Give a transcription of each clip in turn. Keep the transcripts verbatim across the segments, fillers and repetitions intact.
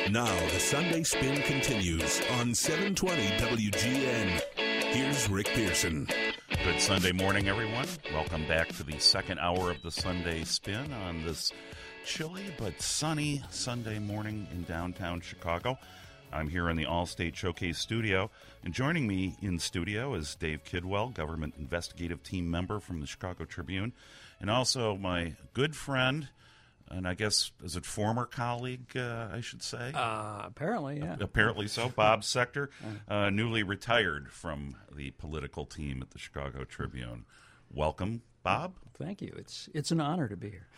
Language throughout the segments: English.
Now the Sunday Spin continues on seven twenty W G N. Here's Rick Pearson. Good Sunday morning, everyone. Welcome back to the second hour of the Sunday Spin on this chilly but sunny Sunday morning in downtown Chicago. I'm here in the Allstate Showcase studio, and joining me in studio is Dave Kidwell, government investigative team member from the Chicago Tribune, and also my good friend, and I guess, is it former colleague, uh, I should say? Uh, apparently, yeah. Apparently so. Bob Sector, uh, newly retired from the political team at the Chicago Tribune. Welcome, Bob. Thank you. It's it's an honor to be here.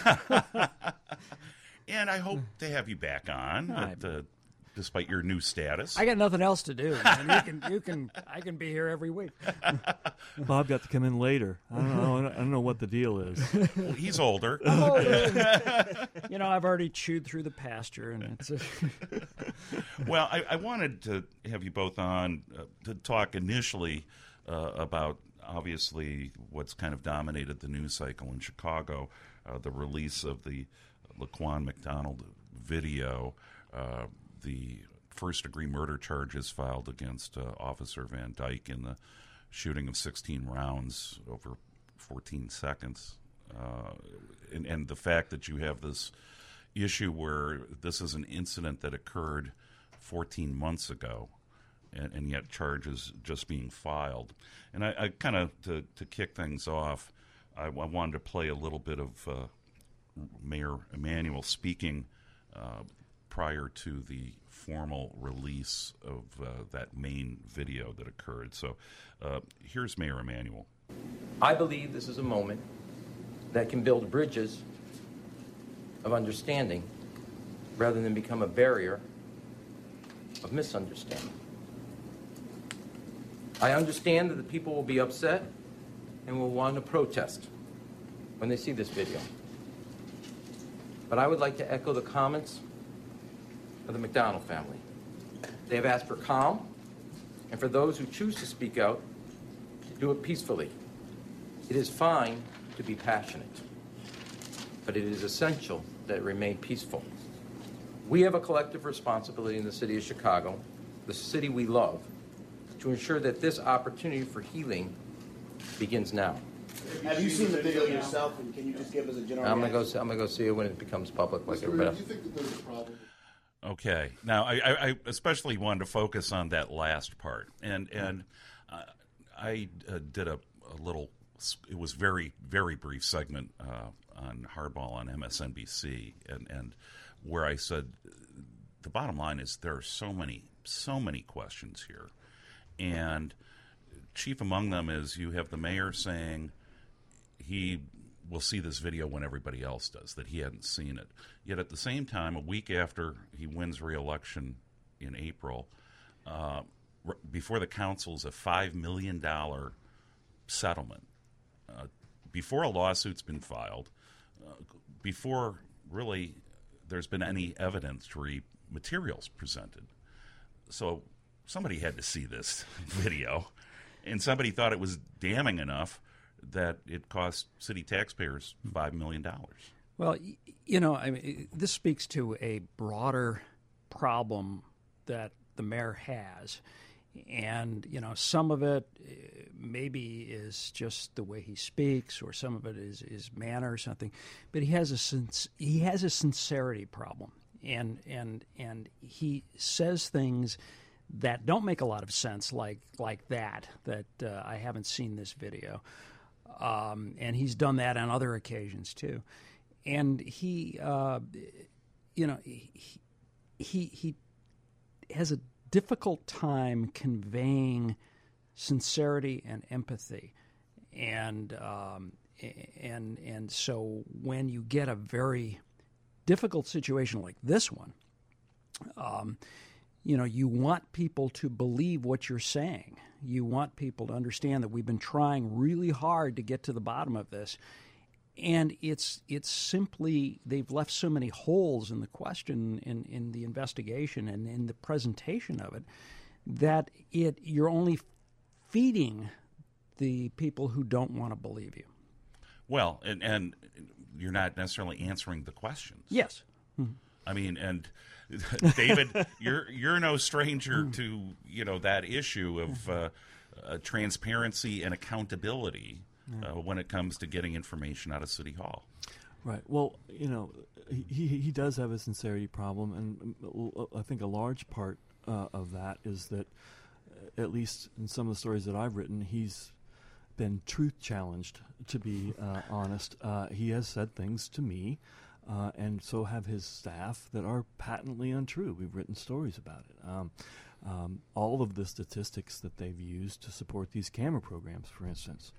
And I hope to have you back on, at, uh, despite your new status. I got nothing else to do. Man. You can, you can, I can be here every week. Bob got to come in later. I don't know. I don't know what the deal is. Well, he's older. Oh, you know, I've already chewed through the pasture, and it's. A Well, I, I wanted to have you both on uh, to talk initially uh, about obviously what's kind of dominated the news cycle in Chicago, uh, the release of the Laquan McDonald video. Uh, the first-degree murder charges filed against uh, Officer Van Dyke in the shooting of sixteen rounds over fourteen seconds. Uh, and, and the fact that you have this issue where this is an incident that occurred fourteen months ago, and, and yet charges just being filed. And I, I kind of, to, to kick things off, I, I wanted to play a little bit of uh, Mayor Emanuel speaking uh, prior to the formal release of uh, that main video that occurred. So uh, here's Mayor Emanuel. I believe this is a moment that can build bridges of understanding rather than become a barrier of misunderstanding. I understand that the people will be upset and will want to protest when they see this video. But I would like to echo the comments of the McDonald family. They have asked for calm, and for those who choose to speak out, do it peacefully. It is fine to be passionate, but it is essential that it remain peaceful. We have a collective responsibility in the city of Chicago, the city we love, to ensure that this opportunity for healing begins now. Have you seen the video yourself, and can you just give us a general I'm gonna go. reaction? See, I'm gonna go see it when it becomes public, like Mister everybody Reed, else. do you think that there's a problem? Okay. Now, I, I, I especially wanted to focus on that last part, and and uh, I uh, did a, a little. It was very very brief segment uh, on Hardball on M S N B C, and and where I said the bottom line is there are so many so many questions here, and chief among them is you have the mayor saying he will see this video when everybody else does, that he hadn't seen it. Yet at the same time, a week after he wins re-election in April, uh, r- before the council's a five million dollars settlement, uh, before a lawsuit's been filed, uh, before really there's been any evidentiary materials presented. So somebody had to see this video, and somebody thought it was damning enough that it cost city taxpayers five million dollars. Well, you know, I mean, this speaks to a broader problem that the mayor has. And, you know, some of it maybe is just the way he speaks, or some of it is, is manner or something. But he has a sens- he has a sincerity problem. And, and, and he says things that don't make a lot of sense, like, like that, that uh, I haven't seen this video. Um, and he's done that on other occasions, too. And he, uh, you know, he, he he has a difficult time conveying sincerity and empathy. And, um, and, and so when you get a very difficult situation like this one, um, you know, you want people to believe what you're saying. You want people to understand that we've been trying really hard to get to the bottom of this. And it's it's simply, they've left so many holes in the question, in, in the investigation and in the presentation of it, that it you're only feeding the people who don't want to believe you. Well, and, and you're not necessarily answering the questions. Yes. I mean, and David, you're you're no stranger to you know that issue of uh, uh, transparency and accountability uh, when it comes to getting information out of City Hall. Right. Well, you know, he he does have a sincerity problem, and I think a large part uh, of that is that, uh, at least in some of the stories that I've written, he's been truth challenged. To be uh, honest, uh, he has said things to me, uh, and so have his staff, that are patently untrue. We've written stories about it. Um, um, all of the statistics that they've used to support these camera programs, for instance,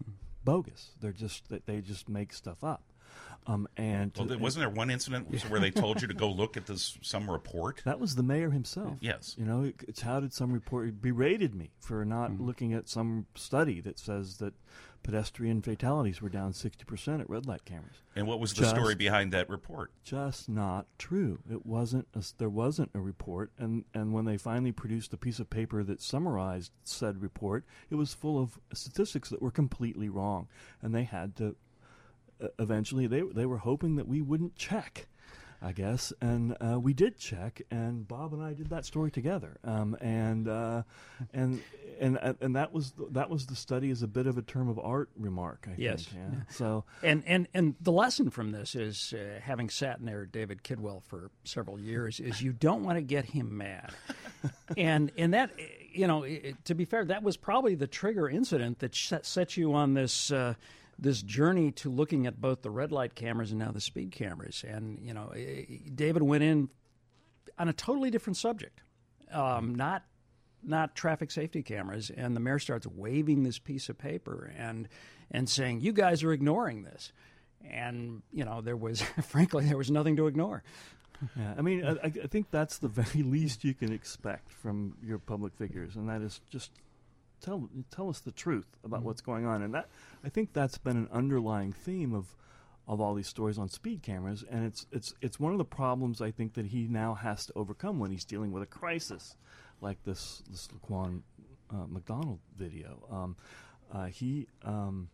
bogus. They're just that they just make stuff up. Um, and well, to, wasn't there one incident where they told you to go look at this some report? That was the mayor himself. Yes. You know, it, it's how did some report, it berated me for not mm-hmm. looking at some study that says that pedestrian fatalities were down sixty percent at red light cameras. And what was the just, story behind that report? Just not true. It wasn't. A, there wasn't a report, and, and when they finally produced a piece of paper that summarized said report, it was full of statistics that were completely wrong, and they had to. Eventually, they they were hoping that we wouldn't check, I guess, and uh, we did check, and Bob and I did that story together, um, and uh, and and and that was the, that was the study as a bit of a term of art remark, I yes. think. Yeah. So and and and the lesson from this is, uh, having sat near David Kidwell for several years, is you don't want to get him mad, and and that, you know, it, to be fair, that was probably the trigger incident that set you on this. Uh, this journey to looking at both the red light cameras and now the speed cameras. And, you know, David went in on a totally different subject, um, not not traffic safety cameras. And the mayor starts waving this piece of paper and and saying, you guys are ignoring this. And, you know, there was, frankly, there was nothing to ignore. Yeah, I mean, I, I think that's the very least you can expect from your public figures, and that is just Tell tell us the truth about mm-hmm. what's going on, and that I think that's been an underlying theme of of all these stories on speed cameras, and it's it's it's one of the problems I think that he now has to overcome when he's dealing with a crisis like this this Laquan uh, McDonald video. Um, uh, he um,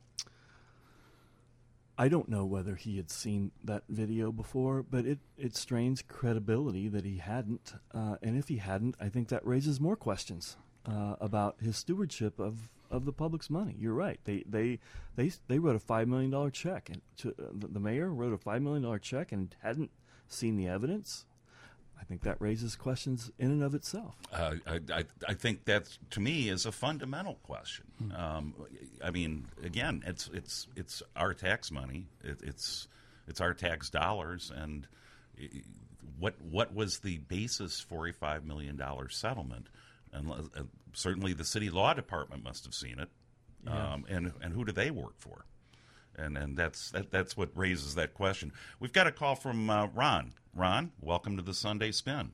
I don't know whether he had seen that video before, but it, it strains credibility that he hadn't, uh, and if he hadn't, I think that raises more questions. Uh, about his stewardship of, of the public's money. You're right. They they they they wrote a five million dollar check, and to, uh, the, the mayor wrote a five million dollar check and hadn't seen the evidence. I think that raises questions in and of itself. Uh, I, I I think that to me is a fundamental question. Hmm. Um, I mean, again, it's it's it's our tax money. It, it's it's our tax dollars, and it, what what was the basis for a five million dollar settlement? And uh, certainly the city law department must have seen it. Yeah. Um, and and who do they work for? And and that's that, that's what raises that question. We've got a call from uh, Ron. Ron, welcome to the Sunday Spin.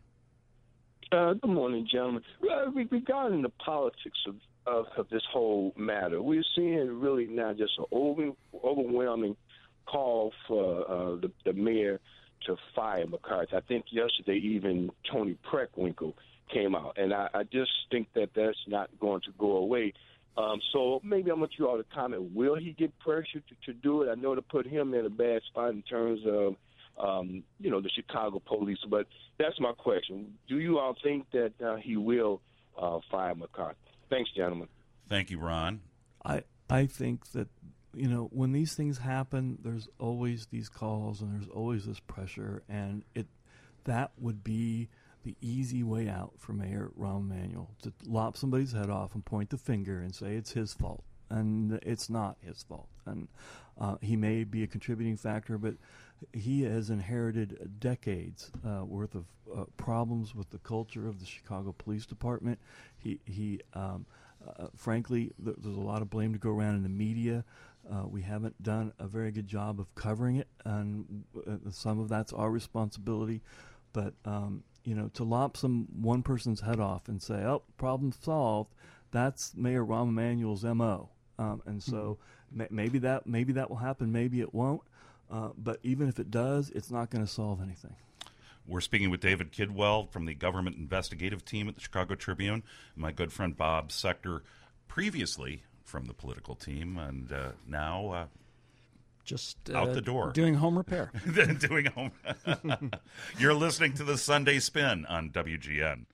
Uh, good morning, gentlemen. Uh, regarding the politics of, of, of this whole matter, we're seeing really now just an over, overwhelming call for uh, the, the mayor to fire McCarthy. I think yesterday even Tony Preckwinkle came out, and I, I just think that that's not going to go away. Um, so maybe I want you all to comment, will he get pressured to, to do it? I know to put him in a bad spot in terms of, um, you know, the Chicago police, but that's my question. Do you all think that uh, he will uh, fire McCarthy? Thanks, gentlemen. Thank you, Ron. I I think that, you know, when these things happen, there's always these calls and there's always this pressure, and it that would be the easy way out for Mayor Rahm Emanuel, to lop somebody's head off and point the finger and say it's his fault. And it's not his fault. And uh, he may be a contributing factor, but he has inherited decades uh, worth of uh, problems with the culture of the Chicago Police Department. He, he um, uh, frankly, th- there's a lot of blame to go around in the media. Uh, we haven't done a very good job of covering it, and uh, some of that's our responsibility. But um, you know, to lop some one person's head off and say, "Oh, problem solved," that's Mayor Rahm Emanuel's M O. Um, and so mm-hmm. ma- maybe that maybe that will happen, maybe it won't. Uh, but even if it does, it's not going to solve anything. We're speaking with David Kidwell from the Government Investigative Team at the Chicago Tribune, and my good friend Bob Sector, previously from the political team, and uh, now uh, Just uh, out the door. Doing home repair. doing home. You're listening to the Sunday Spin on W G N.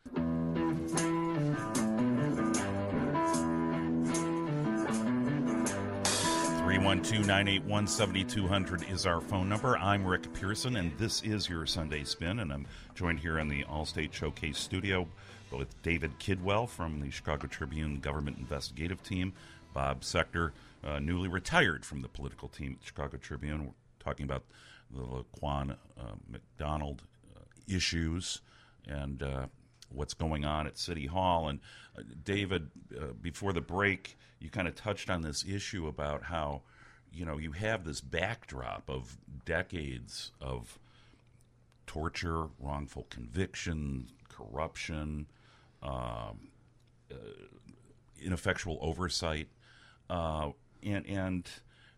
three one two, nine eight one, seven two zero zero is our phone number. I'm Rick Pearson, and this is your Sunday Spin, and I'm joined here in the Allstate Showcase studio with David Kidwell from the Chicago Tribune Government Investigative Team, Bob Sector, uh, newly retired from the political team at the Chicago Tribune. We're talking about the Laquan uh, McDonald uh, issues and uh, what's going on at City Hall. And uh, David, uh, before the break, you kind of touched on this issue about how, you know, you have this backdrop of decades of torture, wrongful conviction, corruption, um, uh, ineffectual oversight, uh, and and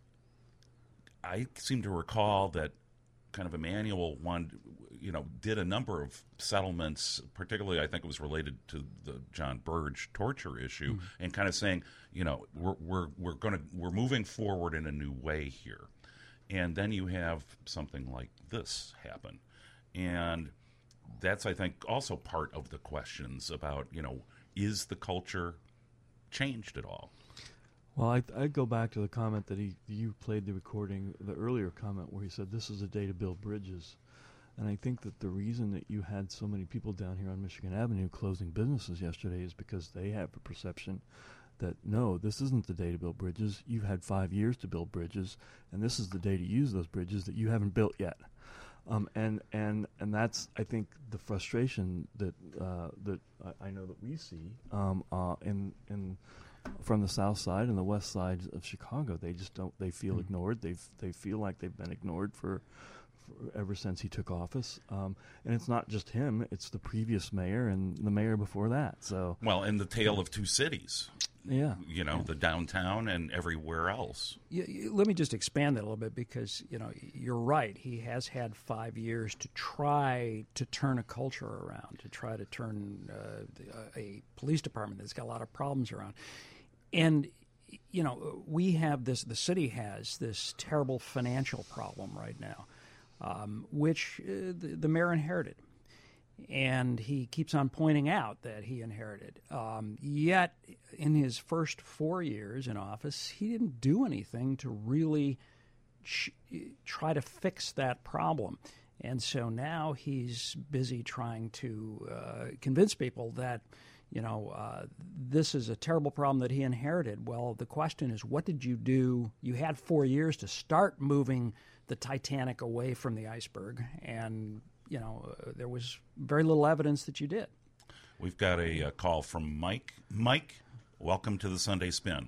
I seem to recall that kind of Emanuel one, you know, did a number of settlements, particularly I think it was related to the John Burge torture issue, mm-hmm. and kind of saying, you know, we're we're we're going to we're moving forward in a new way here, and then you have something like this happen, and that's I think also part of the questions about, you know, is the culture changed at all? Well, I I go back to the comment that he you played the recording, the earlier comment where he said this is a day to build bridges. And I think that the reason that you had so many people down here on Michigan Avenue closing businesses yesterday is because they have a perception that, no, this isn't the day to build bridges. You've had five years to build bridges, and this is the day to use those bridges that you haven't built yet. Um, and, and and that's, I think, the frustration that uh, that I, I know that we see um, uh, in in from the south side and the west side of Chicago. They just don't. They feel mm-hmm. ignored. They they feel like they've been ignored for, for ever since he took office. Um, and it's not just him; it's the previous mayor and the mayor before that. So well, and the tale of two cities. Yeah, you know, the downtown and everywhere else. Yeah, let me just expand that a little bit because, you know, you're right. He has had five years to try to turn a culture around, to try to turn uh, a police department that's got a lot of problems around. And, you know, we have this, the city has this terrible financial problem right now, um, which uh, the, the mayor inherited. And he keeps on pointing out that he inherited. Um, yet, in his first four years in office, he didn't do anything to really ch- try to fix that problem. And so now he's busy trying to uh, convince people that, you know, uh, this is a terrible problem that he inherited. Well, the question is, what did you do? You had four years to start moving the Titanic away from the iceberg, and you know, uh, there was very little evidence that you did. We've got a, a call from Mike. Mike, welcome to the Sunday Spin.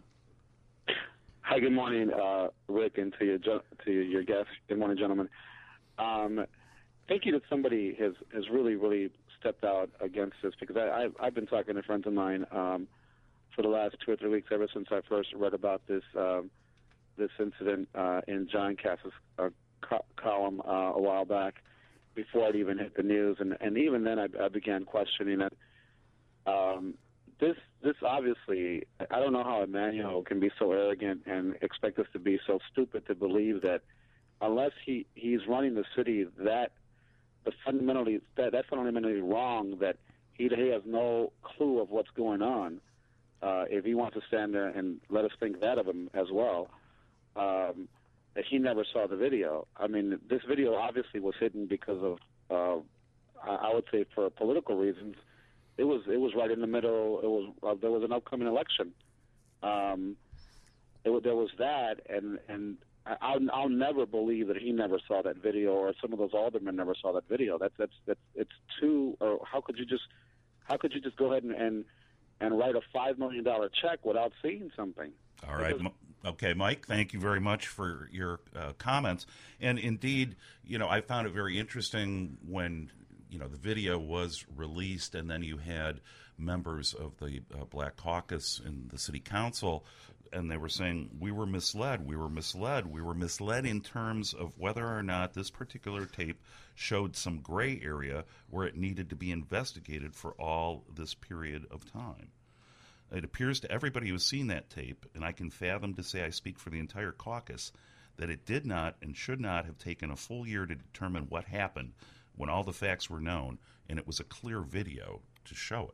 Hi, good morning, uh, Rick, and to your to your guests. Good morning, gentlemen. Um, thank you that somebody has, has really, really stepped out against this, because I, I've, I've been talking to friends of mine um, for the last two or three weeks, ever since I first read about this um, this incident uh, in John Cass's uh, co- column uh, a while back, before it even hit the news, and, and even then I, I began questioning it. Um, this this obviously, I don't know how Emanuel can be so arrogant and expect us to be so stupid to believe that unless he, he's running the city, that the fundamentally that that's fundamentally wrong, that he, he has no clue of what's going on. Uh, if he wants to stand there and let us think that of him as well. Um, that he never saw the video. I mean, this video obviously was hidden because of, uh, I would say, for political reasons. It was it was right in the middle. It was uh, there was an upcoming election. Um, it, there was that, and and I'll, I'll never believe that he never saw that video, or some of those aldermen never saw that video. That's that's that's it's too. Or how could you just how could you just go ahead and and, and write a five million dollar check without seeing something? All right. Because, Okay, Mike, thank you very much for your uh, comments. And indeed, you know, I found it very interesting when, you know, the video was released, and then you had members of the uh, Black Caucus in the city council, and they were saying, we were misled, we were misled, we were misled in terms of whether or not this particular tape showed some gray area where it needed to be investigated for all this period of time. It appears to everybody who's seen that tape, and I can fathom to say I speak for the entire caucus, that it did not and should not have taken a full year to determine what happened when all the facts were known, and it was a clear video to show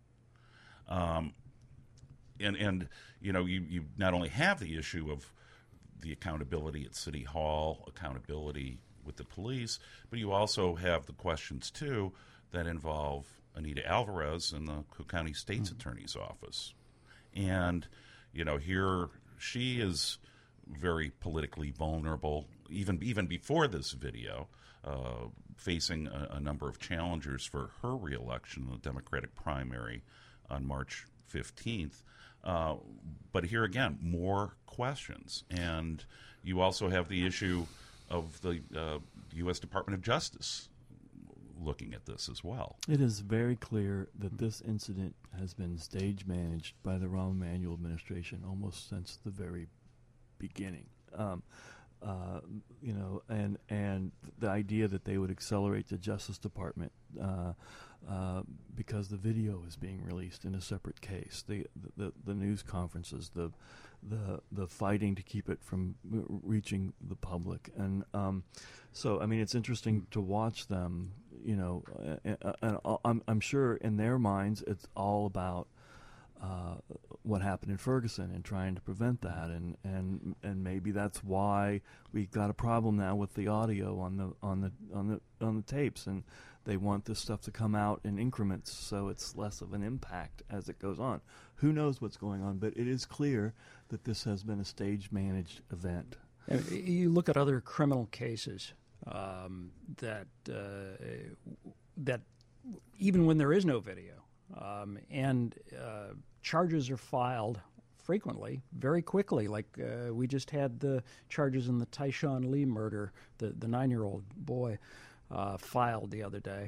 it. Um, and, and you know, you, you not only have the issue of the accountability at City Hall, accountability with the police, but you also have the questions, too, that involve Anita Alvarez in the Cook County State's mm-hmm. Attorney's Office. And, you know, here she is very politically vulnerable, even even before this video, uh, facing a, a number of challengers for her reelection in the Democratic primary on March fifteenth. Uh, but here again, more questions. And you also have the issue of the uh, U S Department of Justice looking at this as well. It is very clear that this incident has been stage managed by the Rahm Emanuel administration almost since the very beginning. Um, uh, you know, and and the idea that they would accelerate the Justice Department uh, uh, because the video is being released in a separate case, the the, the news conferences, the the the fighting to keep it from reaching the public, and um, so I mean it's interesting to watch them. You know, and, and I'm I'm sure in their minds it's all about uh, what happened in Ferguson and trying to prevent that, and, and and maybe that's why we got a problem now with the audio on the on the on the on the tapes, and they want this stuff to come out in increments so it's less of an impact as it goes on. Who knows what's going on, but it is clear that this has been a stage managed event. And you look at other criminal cases um, that uh, that even when there is no video, um, and uh, charges are filed frequently, very quickly. Like uh, we just had the charges in the Tyshawn Lee murder, the the nine-year-old boy, uh, filed the other day,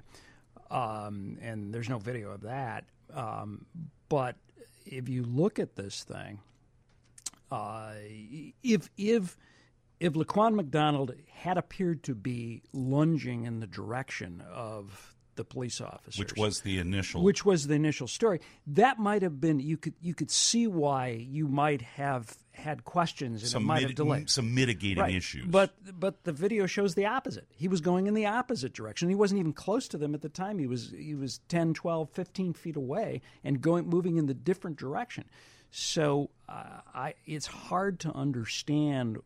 um, and there's no video of that. Um, but if you look at this thing, uh, if if if Laquan McDonald had appeared to be lunging in the direction of the police officers, which was the initial, which was the initial story, that might have been you could you could see why you might have had questions and some it might mit- have delayed some mitigating right. issues. But but the video shows the opposite. He was going in the opposite direction. He wasn't even close to them at the time. He was he was ten, twelve, fifteen feet away and going moving in the different direction. So uh, I it's hard to understand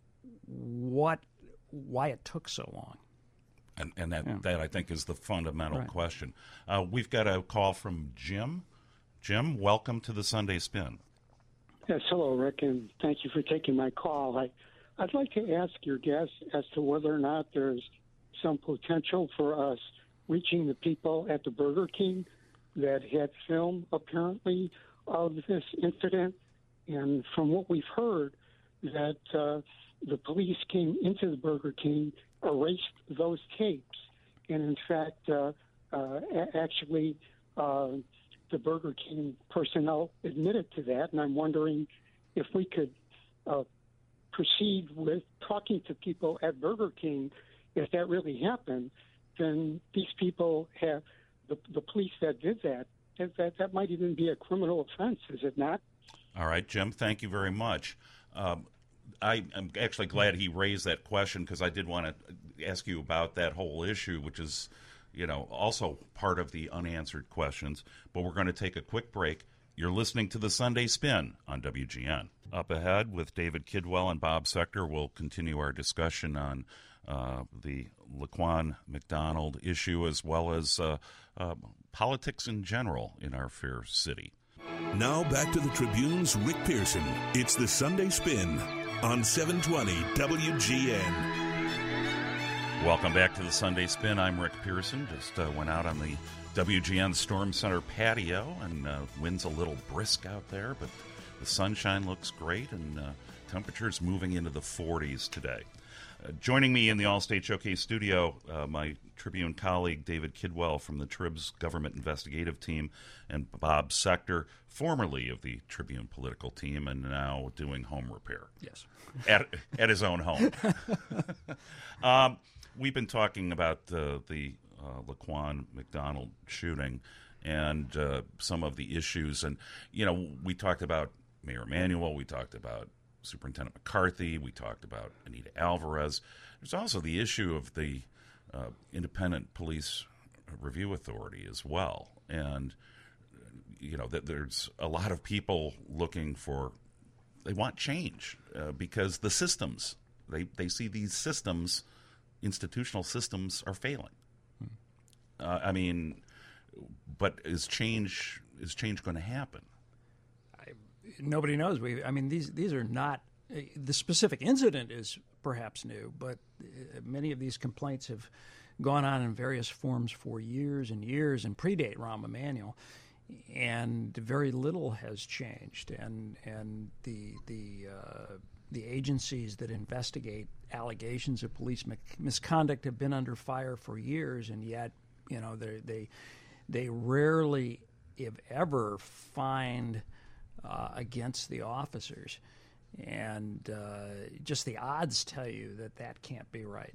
what why it took so long. And, and that, yeah. that, I think, is the fundamental right. question. Uh, we've got a call from Jim. Jim, welcome to the Sunday Spin. Yes, hello, Rick, and thank you for taking my call. I, I'd like to ask your guest as to whether or not there's some potential for us reaching the people at the Burger King that had film, apparently, of this incident. And from what we've heard, that uh, the police came into the Burger King, erased those tapes, and in fact, uh, uh, actually, uh, the Burger King personnel admitted to that. And I'm wondering if we could uh, proceed with talking to people at Burger King. If that really happened, then these people have the, the police that did that, that. That might even be a criminal offense, is it not? All right, Jim, thank you very much. Um, I, I'm actually glad he raised that question because I did want to ask you about that whole issue, which is, you know, also part of the unanswered questions. But we're going to take a quick break. You're listening to the Sunday Spin on W G N. Up ahead with David Kidwell and Bob Sector, we'll continue our discussion on uh, the Laquan McDonald issue as well as uh, uh, politics in general in our fair city. Now back to the Tribune's Rick Pearson. It's the Sunday Spin on seven twenty W G N. Welcome back to the Sunday Spin. I'm Rick Pearson. Just uh, went out on the W G N Storm Center patio, and uh, wind's a little brisk out there, but the sunshine looks great, and uh, temperatures moving into the forties today. Uh, joining me in the All-State Showcase studio, uh, my Tribune colleague David Kidwell from the Trib's Government Investigative Team, and Bob Sector, formerly of the Tribune political team and now doing home repair. Yes. At, at his own home. um, we've been talking about uh, the uh, Laquan McDonald shooting and uh, some of the issues. And, you know, we talked about Mayor Emanuel. We talked about Superintendent McCarthy. We talked about Anita Alvarez. There's also the issue of the uh, Independent Police Review Authority as well. And, you know, that there's a lot of people looking for, they want change uh, because the systems, they, they see these systems, institutional systems, are failing. Hmm. Uh, I mean, but is change is change going to happen? I, nobody knows. We, I mean, these these are not, uh, the specific incident is perhaps new, but uh, many of these complaints have gone on in various forms for years and years and predate Rahm Emanuel, and very little has changed. And and the the uh, the agencies that investigate allegations of police misconduct have been under fire for years, and yet, you know, they they they rarely, if ever, find uh, against the officers, and uh, just the odds tell you that that can't be right.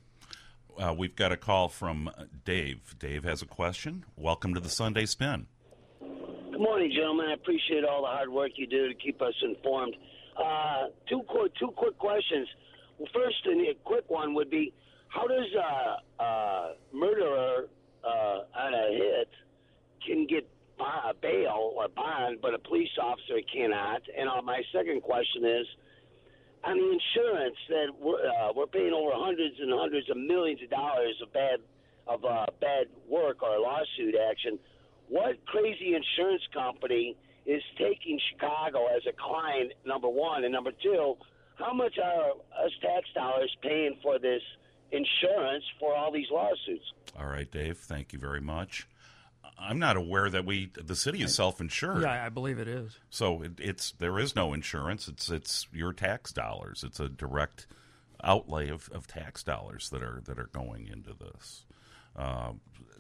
Uh, we've got a call from Dave. Dave has a question. Welcome to the Sunday Spin. Good morning, gentlemen. I appreciate all the hard work you do to keep us informed. Uh, two quick, two quick questions. Well, first, a quick one would be, how does a, a murderer uh, on a hit can get uh, bail or bond, but a police officer cannot? And uh, my second question is, on the insurance that we're, uh, we're paying over hundreds and hundreds of millions of dollars of bad of uh, bad work or lawsuit action, what crazy insurance company is taking Chicago as a client, number one? And number two, how much are us tax dollars paying for this insurance for all these lawsuits? All right, Dave, thank you very much. I'm not aware that we the city is self-insured. Yeah, I believe it is. So it, it's there is no insurance. It's it's your tax dollars. It's a direct outlay of, of tax dollars that are that are going into this. Uh,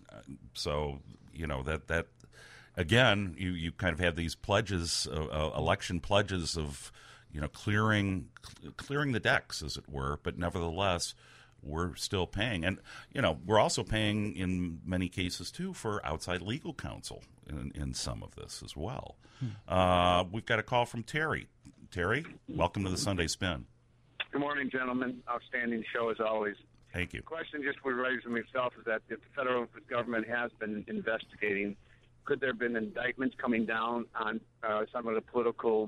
so you know that that again, you, you kind of have these pledges, uh, uh, election pledges of you know clearing clearing the decks, as it were. But nevertheless, we're still paying. And, you know, we're also paying in many cases, too, for outside legal counsel in, in some of this as well. Hmm. Uh, we've got a call from Terry. Terry, welcome to the Sunday Spin. Good morning, gentlemen. Outstanding show, as always. Thank you. The question just would raise for myself is that if the federal government has been investigating, could there have been indictments coming down on uh, some of the political,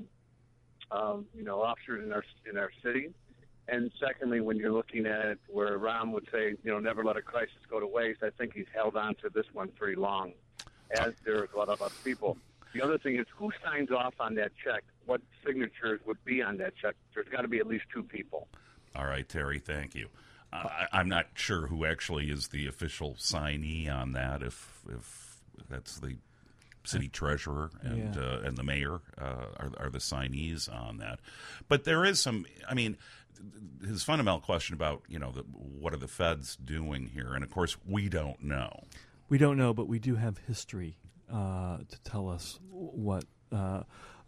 um, you know, officers in our in our city? And secondly, when you're looking at it where Rahm would say, you know, never let a crisis go to waste, I think he's held on to this one pretty long, as there's a lot of other people. The other thing is, who signs off on that check? What signatures would be on that check? There's got to be at least two people. All right, Terry, thank you. Uh, I, I'm not sure who actually is the official signee on that, if if that's the city treasurer and yeah. uh, and the mayor uh, are, are the signees on that. But there is some, I mean, his fundamental question about, you know, the, what are the feds doing here? And, of course, we don't know. We don't know, but we do have history uh, to tell us what. Uh,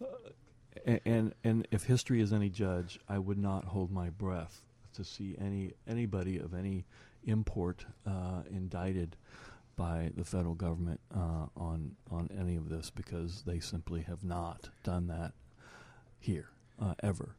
and and if history is any judge, I would not hold my breath to see any anybody of any import uh, indicted by the federal government uh, on on any of this, because they simply have not done that here uh, ever.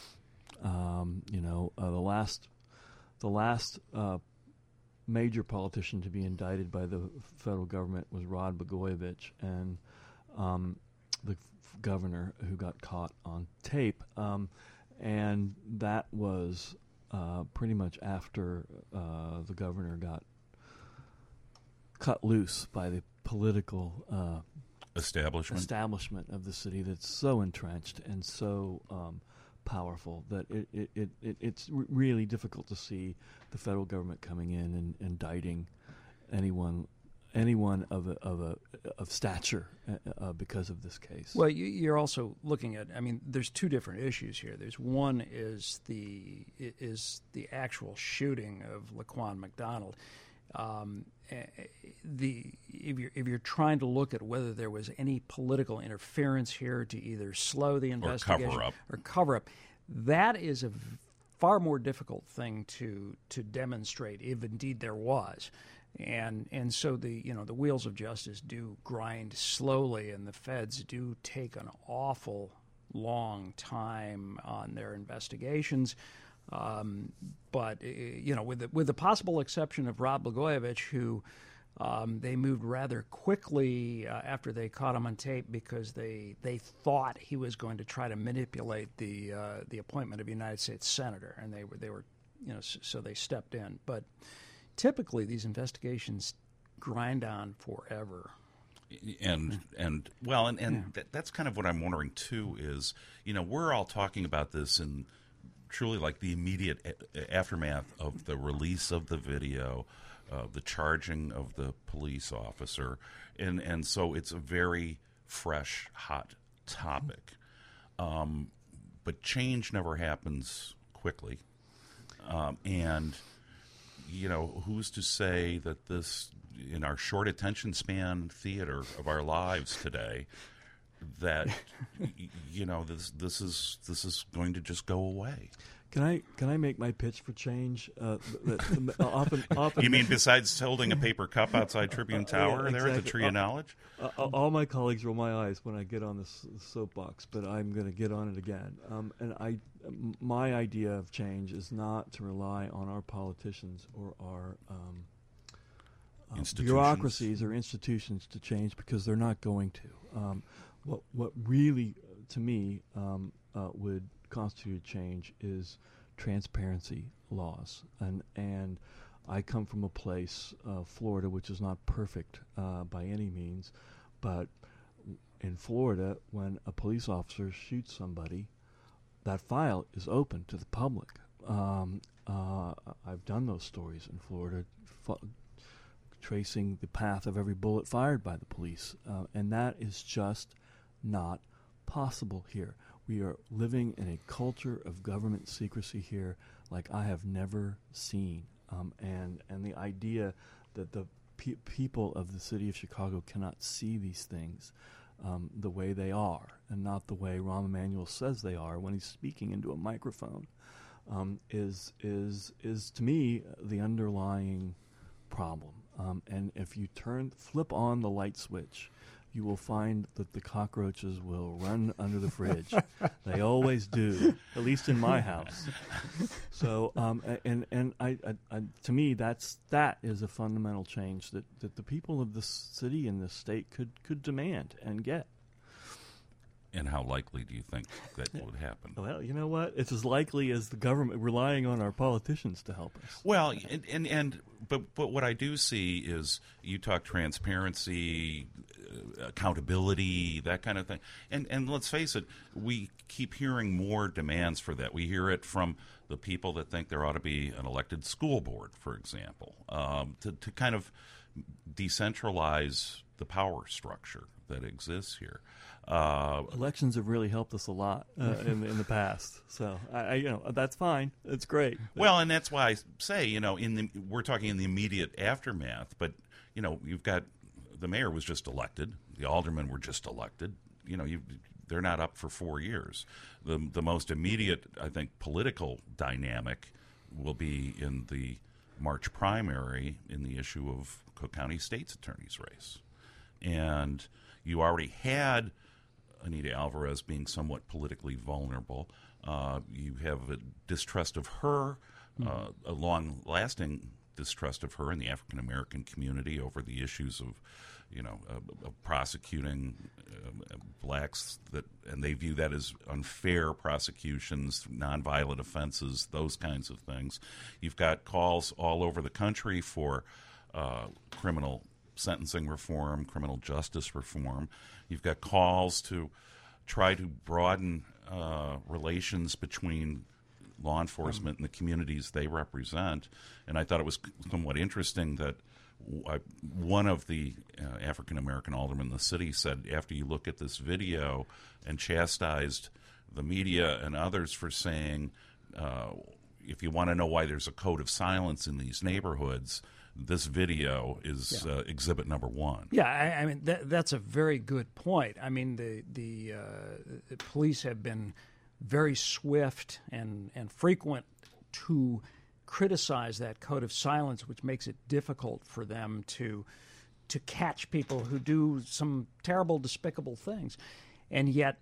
Um, you know, uh, the last the last uh, major politician to be indicted by the federal government was Rod Blagojevich, and um, the f- governor who got caught on tape, um, and that was uh, pretty much after uh, the governor got cut loose by the political uh, establishment establishment of the city that's so entrenched and so um, powerful that it, it, it, it it's r- really difficult to see the federal government coming in and indicting anyone anyone of a, of a of stature uh, uh, because of this case. Well, you, you're also looking at, I mean, there's two different issues here. There's one is the is the actual shooting of Laquan McDonald. Um, the if you're if you're trying to look at whether there was any political interference here to either slow the investigation or cover up, or cover up, that is a far more difficult thing to to demonstrate, if indeed there was. And and so the you know the wheels of justice do grind slowly, and the feds do take an awful long time on their investigations. Um, but, uh, you know, with the, with the possible exception of Rod Blagojevich, who um, they moved rather quickly uh, after they caught him on tape because they they thought he was going to try to manipulate the uh, the appointment of a United States senator, and they were they were you know so they stepped in. But typically these investigations grind on forever. And and well, and, and yeah. that, that's kind of what I'm wondering too. Is you know we're all talking about this in truly like the immediate a- aftermath of the release of the video, uh, the charging of the police officer, and and so it's a very fresh, hot topic. Um, but change never happens quickly, um, and you know who's to say that this, in our short attention span theater of our lives today, that you know this this is this is going to just go away. Can I can I make my pitch for change? Uh, that, that, uh, often, often you mean besides holding a paper cup outside Tribune Tower yeah, there at the exactly. Tree of Knowledge? Uh, uh, all my colleagues roll my eyes when I get on this soapbox, but I'm going to get on it again. Um, and I, my idea of change is not to rely on our politicians or our um, uh, bureaucracies or institutions to change, because they're not going to. Um, what what really, uh, to me, um, uh, would constitute change is transparency laws, and and I come from a place, uh, Florida, which is not perfect uh, by any means, but in Florida, when a police officer shoots somebody, that file is open to the public. Um, uh, I've done those stories in Florida, f- tracing the path of every bullet fired by the police, uh, and that is just not possible here. We are living in a culture of government secrecy here like I have never seen. Um, and, and the idea that the pe- people of the city of Chicago cannot see these things um, the way they are, and not the way Rahm Emanuel says they are when he's speaking into a microphone, um, is, is, is to me the underlying problem. Um, and if you turn, flip on the light switch, you will find that the cockroaches will run under the fridge. They always do, at least in my house. So, um, and and I, I, I, to me, that's that is a fundamental change that, that the people of this city and this state could, could demand and get. And how likely do you think that would happen? Well, you know what? It's as likely as the government relying on our politicians to help us. Well, and and, and but but what I do see is you talk transparency, uh, accountability, that kind of thing. And and let's face it, we keep hearing more demands for that. We hear it from the people that think there ought to be an elected school board, for example, um, to to kind of decentralize the power structure that exists here. Uh, Elections have really helped us a lot uh, in in the past, so I, I, you know that's fine. It's great. Well, and that's why I say, you know, in the we're talking in the immediate aftermath, but you know, you've got the mayor was just elected, the aldermen were just elected. You know, you they're not up for four years. The the most immediate, I think, political dynamic will be in the March primary in the issue of Cook County State's attorney's race, and you already had Anita Alvarez being somewhat politically vulnerable. Uh, you have a distrust of her, uh, mm-hmm. a long-lasting distrust of her in the African American community over the issues of, you know, uh, of prosecuting uh, blacks that, and they view that as unfair prosecutions, nonviolent offenses, those kinds of things. You've got calls all over the country for uh, criminal sentencing reform, criminal justice reform. You've got calls to try to broaden uh, relations between law enforcement and the communities they represent. And I thought it was somewhat interesting that I, one of the uh, African-American aldermen in the city said, after you look at this video, and chastised the media and others for saying, uh, if you want to know why there's a code of silence in these neighborhoods, this video is yeah. uh, exhibit number one. Yeah, I, I mean that, that's a very good point. I mean the the, uh, the police have been very swift and and frequent to criticize that code of silence, which makes it difficult for them to to catch people who do some terrible, despicable things, and yet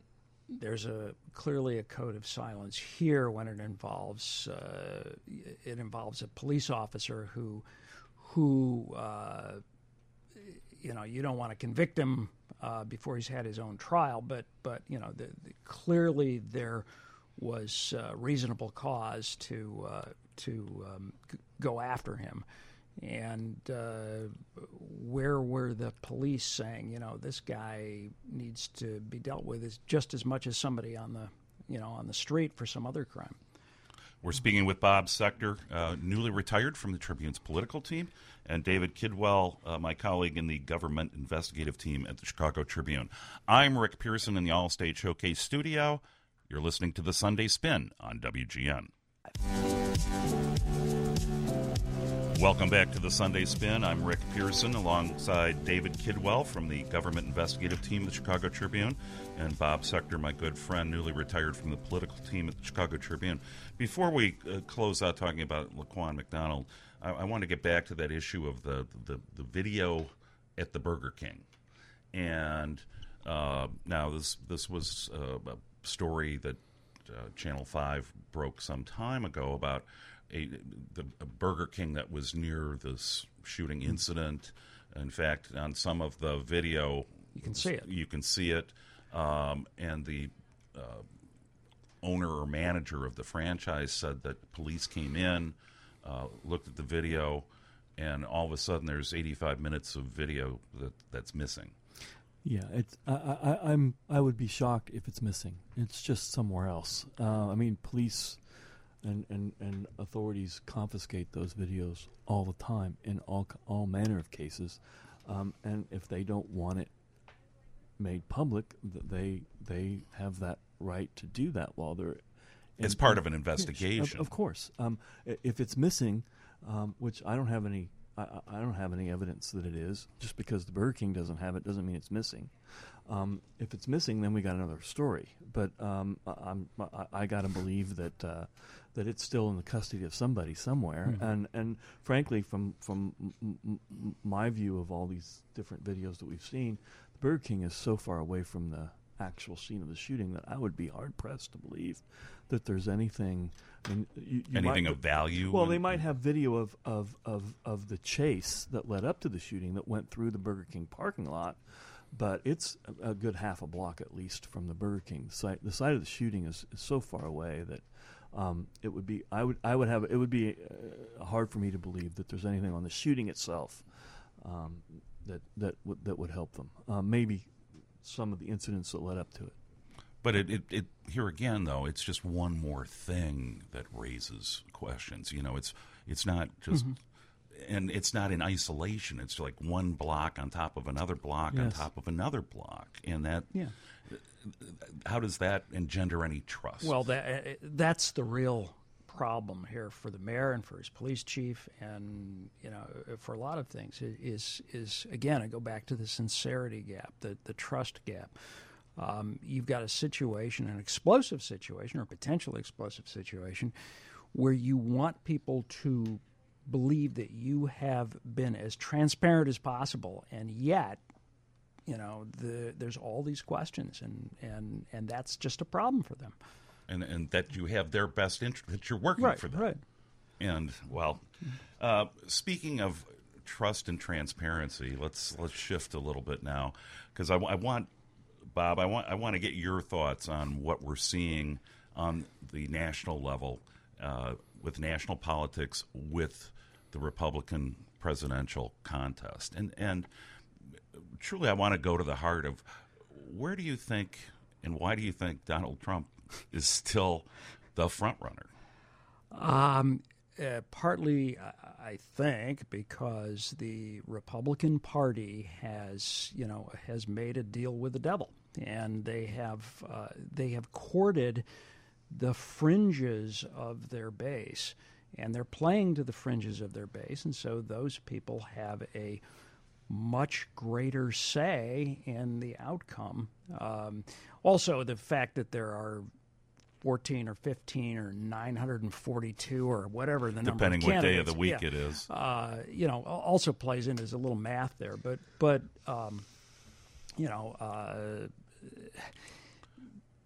there's a clearly a code of silence here when it involves uh, it involves a police officer who who uh, you know you don't want to convict him uh, before he's had his own trial, but but you know the, the, clearly there was uh, reasonable cause to uh, to um, g- go after him. And uh, where were the police saying, you know, this guy needs to be dealt with as just as much as somebody on the, you know, on the street for some other crime? We're speaking with Bob Sector, uh, newly retired from the Tribune's political team, and David Kidwell, uh, my colleague in the government investigative team at the Chicago Tribune. I'm Rick Pearson in the Allstate Showcase studio. You're listening to the Sunday Spin on W G N. Welcome back to the Sunday Spin. I'm Rick Pearson alongside David Kidwell from the government investigative team of the Chicago Tribune and Bob Sector, my good friend, newly retired from the political team at the Chicago Tribune. Before we uh, close out talking about Laquan McDonald, I, I want to get back to that issue of the, the, the video at the Burger King. And uh, now this, this was uh, a story that uh, Channel five broke some time ago about A, the, a Burger King that was near this shooting incident. In fact, on some of the video, you can see it. You can see it, um, and the uh, owner or manager of the franchise said that police came in, uh, looked at the video, and all of a sudden there's eighty-five minutes of video that that's missing. Yeah, it's. I, I, I'm. I would be shocked if it's missing. It's just somewhere else. Uh, I mean, police. And, and, and authorities confiscate those videos all the time in all all manner of cases, um, and if they don't want it made public, th- they they have that right to do that while they're. It's part of an investigation, yes, of, of course. Um, if it's missing, um, which I don't have any, I, I don't have any evidence that it is. Just because the Burger King doesn't have it doesn't mean it's missing. Um, if it's missing, then we got another story. But um, I'm, I, I got to believe that uh, that it's still in the custody of somebody somewhere. Mm-hmm. And and frankly, from from m- m- my view of all these different videos that we've seen, the Burger King is so far away from the actual scene of the shooting that I would be hard pressed to believe that there's anything. I mean, you, you anything might, of value. Well, they might have video of, of, of, of the chase that led up to the shooting that went through the Burger King parking lot. But it's a, a good half a block at least from the Burger King site. The site of the shooting is, is so far away that um, it would be. I would. I would have. It would be uh, hard for me to believe that there's anything on the shooting itself um, that that would that would help them. Uh, maybe some of the incidents that led up to it. But it, it, it here again though, it's just one more thing that raises questions. You know, it's it's not just. Mm-hmm. And it's not in isolation. It's like one block on top of another block yes. on top of another block, and that. Yeah. How does that engender any trust? Well, that that's the real problem here for the mayor and for his police chief, and you know, for a lot of things is is again I go back to the sincerity gap, the the trust gap. Um, you've got a situation, an explosive situation, or potential explosive situation, where you want people to believe that you have been as transparent as possible, and yet, you know, the, there's all these questions, and, and, and that's just a problem for them. And and that you have their best interest, that you're working right, for them. Right. And well, uh, speaking of trust and transparency, let's let's shift a little bit now, because I, I want Bob, I want I want to get your thoughts on what we're seeing on the national level. Uh, with national politics, with the Republican presidential contest. And and truly I want to go to the heart of where do you think and why do you think Donald Trump is still the front runner? Um, uh, partly, I think, because the Republican Party has, you know, has made a deal with the devil, and they have uh, they have courted the fringes of their base, and they're playing to the fringes of their base, and so those people have a much greater say in the outcome. Um, also, the fact that there are fourteen or fifteen or nine hundred forty-two or whatever the number depending of what day candidates, of the week yeah, it is, uh, you know, also plays into a little math there. But but um, you know. Uh,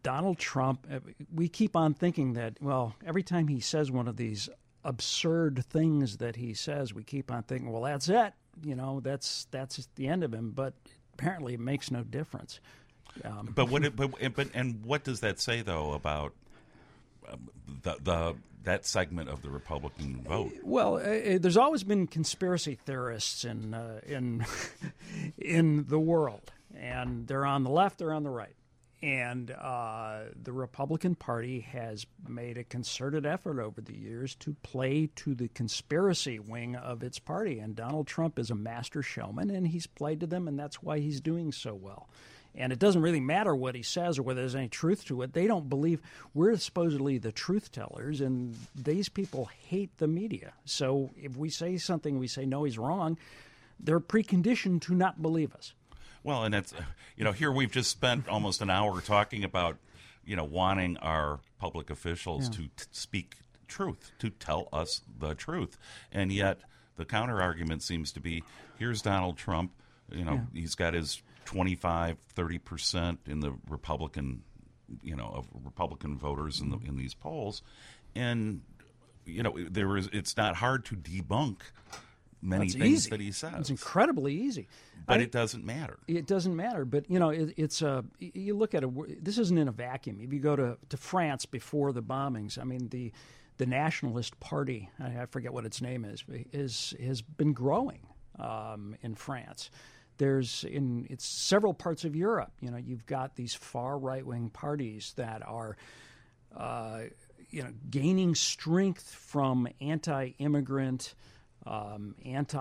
Donald Trump, we keep on thinking that, well, every time he says one of these absurd things that he says, we keep on thinking, well, that's it. You know, that's that's the end of him. But apparently it makes no difference. Um, but what? It, but, but and what does that say though about um, the the that segment of the Republican vote? Well, uh, there's always been conspiracy theorists in uh, in in the world, and they're on the left, they're on the right. And uh, the Republican Party has made a concerted effort over the years to play to the conspiracy wing of its party. And Donald Trump is a master showman, and he's played to them, and that's why he's doing so well. And it doesn't really matter what he says or whether there's any truth to it. They don't believe we're supposedly the truth tellers, and these people hate the media. So if we say something, we say, no, he's wrong, they're preconditioned to not believe us. Well, and it's, you know, here we've just spent almost an hour talking about, you know, wanting our public officials yeah. to t- speak truth, to tell us the truth. And yet the counter argument seems to be, here's Donald Trump, you know, yeah. he's got his twenty-five, thirty percent in the Republican, you know, of Republican voters in the, in these polls. And, you know, there is, it's not hard to debunk many That's things easy. that he says. It's incredibly easy. But I, it doesn't matter. It doesn't matter. But, you know, it, it's a, you look at it, this isn't in a vacuum. If you go to, to France before the bombings, I mean, the the Nationalist Party, I, I forget what its name is, is has been growing um, in France. There's in it's several parts of Europe. You know, you've got these far right-wing parties that are, uh, you know, gaining strength from anti-immigrant, Um,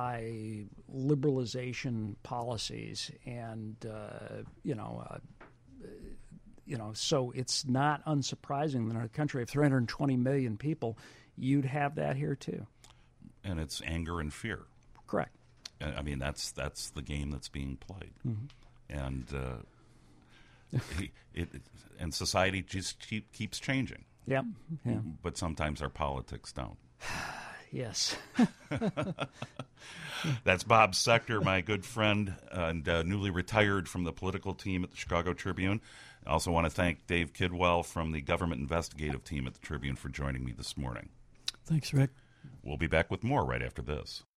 anti-liberalization policies, and uh, you know, uh, you know, so it's not unsurprising that in a country of three hundred twenty million people, you'd have that here too. And it's anger and fear. Correct. I mean, that's that's the game that's being played, mm-hmm. and uh, it, it and society just keep, keeps changing. Yep. Yeah. But sometimes our politics don't. Yes. That's Bob Sector, my good friend and uh, newly retired from the political team at the Chicago Tribune. I also want to thank Dave Kidwell from the government investigative team at the Tribune for joining me this morning. Thanks, Rick. We'll be back with more right after this.